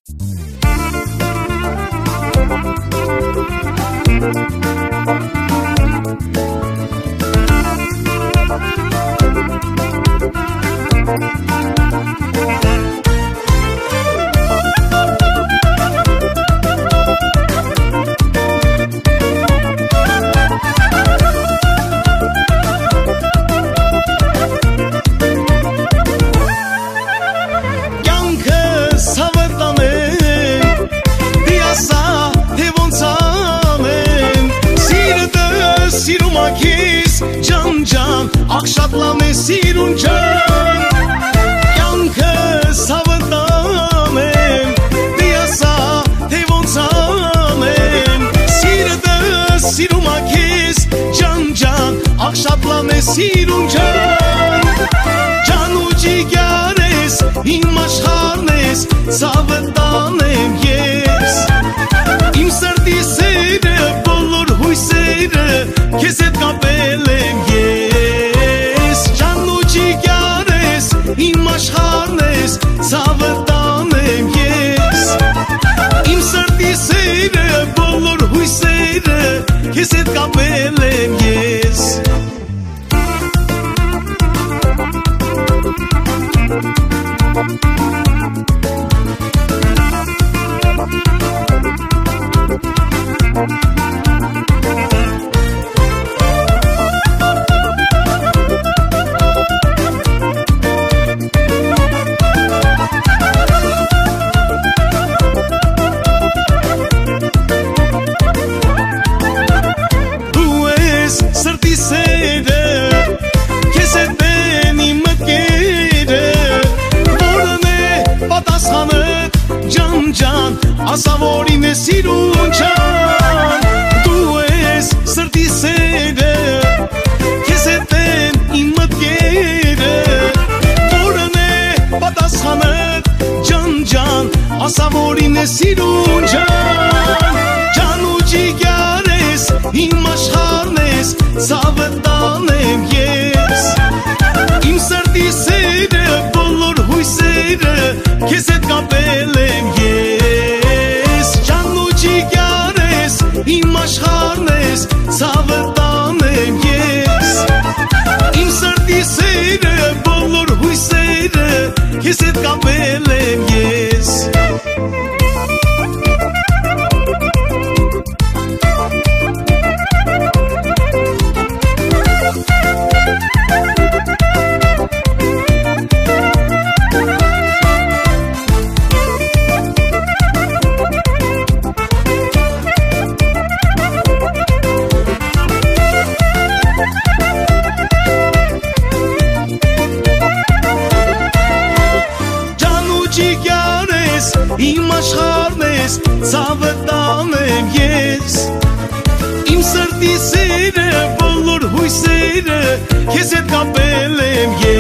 Ակշատլամ է սիրուն ջան Կյանքս հավտամ եմ Դիասա թե ոնց անեմ Սիրտս սիրում ա քեզ ջան ջան Ակշատլամ է սիրուն ջան Ջան ու ջիգար ես իմ աշխարհն ես Ցավը տանեմ ես Իմ սրտի սերը բոլոր հույսերը Քեզ հետ կապել եմ ես Իմ աշխարհն ես, ցավը տանեմ ես Իմ սրտի սերը, բոլոր հույսերը Քեզ հետ կապել եմ ես Ասա որ իմ է սիրուն ջան Դու ես սրտի սերը Քեզ հետ են իմ մտքերը Որն է պատասխանդ ջան ջան Ասա որ իմ է սիրուն ջան Ջան ու ջիգար ես իմ աշխարհն ես Ցավը տանեմ ես Իմ սրտի սերը բոլոր հույսերը Քեզ հետ կապել եմ ես Իմ աշխարհն ես, ցավը տանեմ ես Իմ սրտի սերը, բոլոր հույսերը Քեզ հետ կապել եմ ես Իմ աշխարհն ես, ցավը տանեմ ես Իմ սրտի սերը, բոլոր հույսերը Քեզ հետ կապել եմ ես